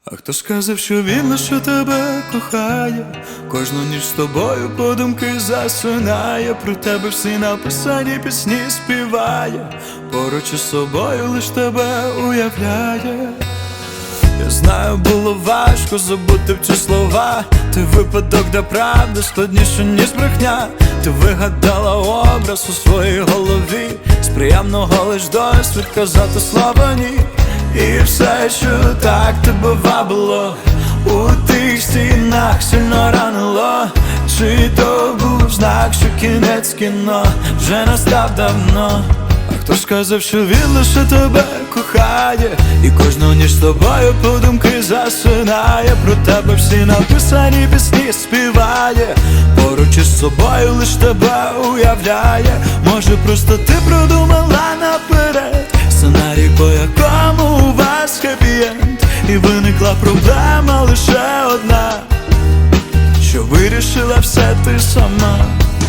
А хто сказав, що він лише тебе кохає? Кожну ніч з тобою подумки засинає, про тебе всі написані пісні співає, поруч із собою лиш тебе уявляє. Я знаю, було важко забути в ці слова. Ти випадок, де правда складніше, ніж брехня. Ти вигадала образ у своїй голові, з приємного лиш досвід казати слова ні. І все, що так тебе вабило, у тих стінах сильно ранило. Чи то був знак, що кінець кіно вже настав давно? А хто сказав, що він лише тебе кохає, і кожну ніч з тобою подумки засинає, про тебе всі написані пісні співає, поруч із собою лиш тебе уявляє. Може, просто ти продумала наперед сценарій, по якому у вас хеппі-енд, і виникла проблема лише одна, що вирішила все ти сама.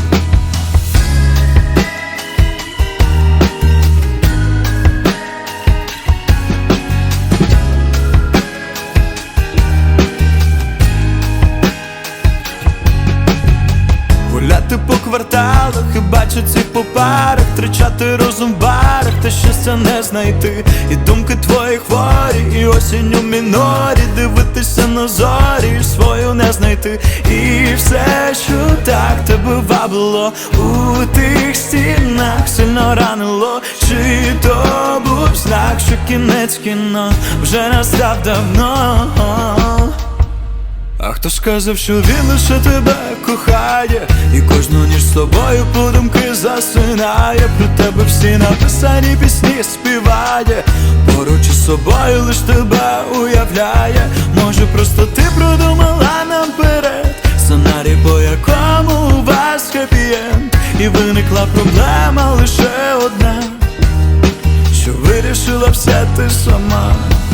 Гуляти по кварталах і бачити по парах, втрачати розум в барах, та щастя не знайти. І думки твої хворі, і осінь у мінорі, дивитися на зорі, свою не знайти. І все, що так тебе вабило, у тих стінах сильно ранило. Чи то був знак, що кінець кіно вже настав давно? А хто сказав, що він лише тебе кохає, і кожну ніч з тобою подумки засинає, про тебе всі написані пісні співає, поруч із собою лиш тебе уявляє. Може, просто ти продумала наперед сценарій, по якому у вас хеппі-енд, і виникла проблема лише одна, що вирішила все ти сама.